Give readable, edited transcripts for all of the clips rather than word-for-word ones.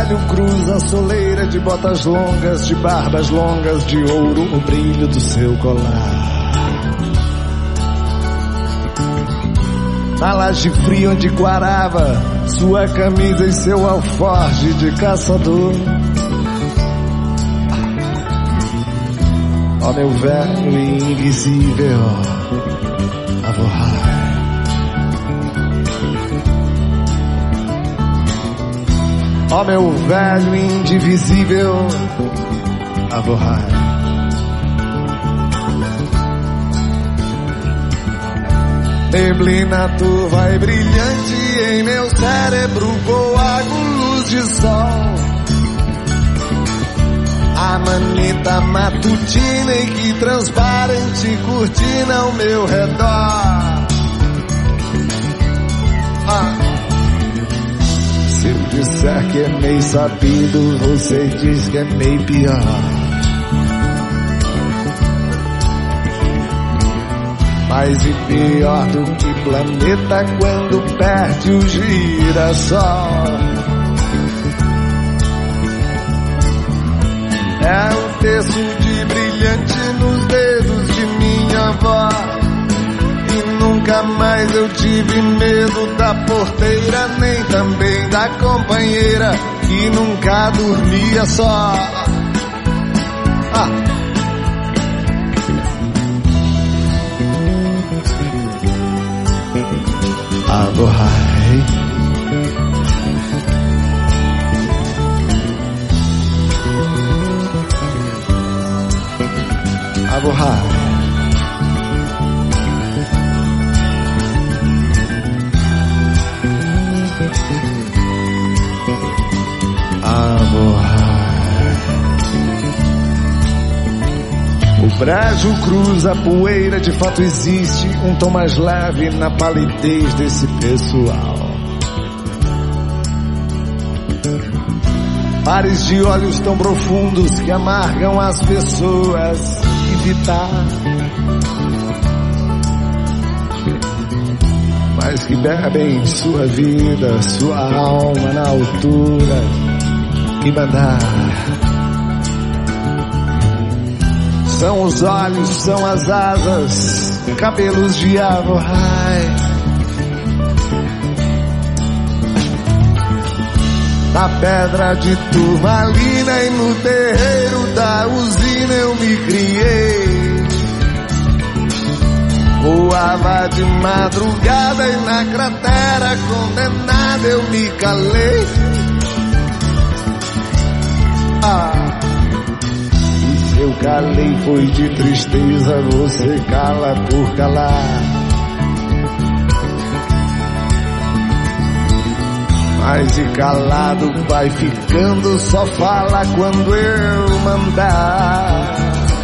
velho cruza a soleira de botas longas, de barbas longas, de ouro o brilho do seu colar. Na laje fria onde quarava sua camisa e seu alforje de caçador. Ó meu velho e invisível Avohai. Ó meu velho e indivisível Avohai. Neblina turva e brilhante em meu cérebro voa com luz de sol. A manita matutina e que transparente cortina ao meu redor. Se eu disser que é meio sabido, você diz que é meio pior. Mais e pior do que planeta quando perde o girassol. É um terço de brilhante nos dedos de minha avó. E nunca mais eu tive medo da porteira, nem também da companheira que nunca dormia só. Avohai. Avohai. Avohai. O brejo cruza a poeira, de fato existe um tom mais leve na palidez desse pessoal. Pares de olhos tão profundos que amargam as pessoas evitar, mas que bebem sua vida, sua alma na altura que mandar. São os olhos, são as asas, cabelos de Avohai. Na pedra de turmalina e no terreiro da usina eu me criei. Voava de madrugada e na cratera condenada eu me calei. Eu calei foi de tristeza, você cala por calar. Mas e calado vai ficando, só fala quando eu mandar.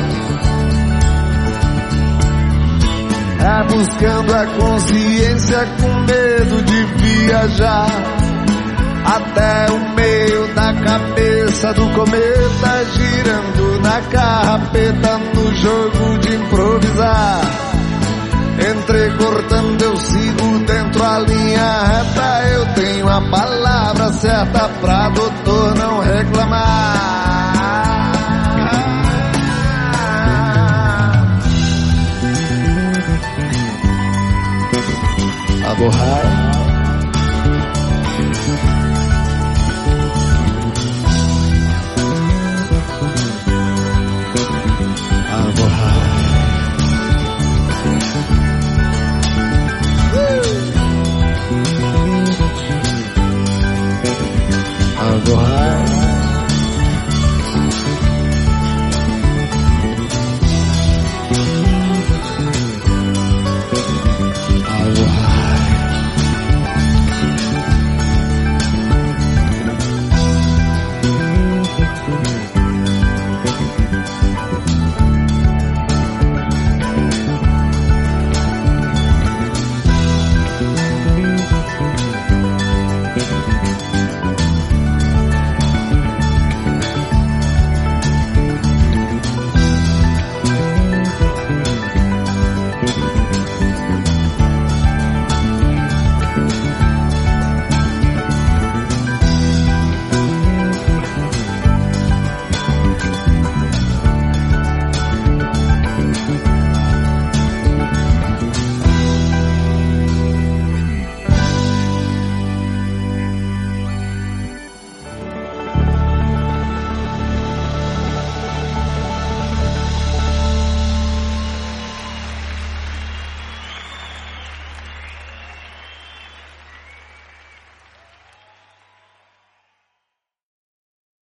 É buscando a consciência com medo de viajar até o meio da cabeça do cometa, girando na carrapeta no jogo de improvisar. Entrecortando eu sigo dentro a linha reta, eu tenho a palavra certa pra doutor não reclamar. Avohai.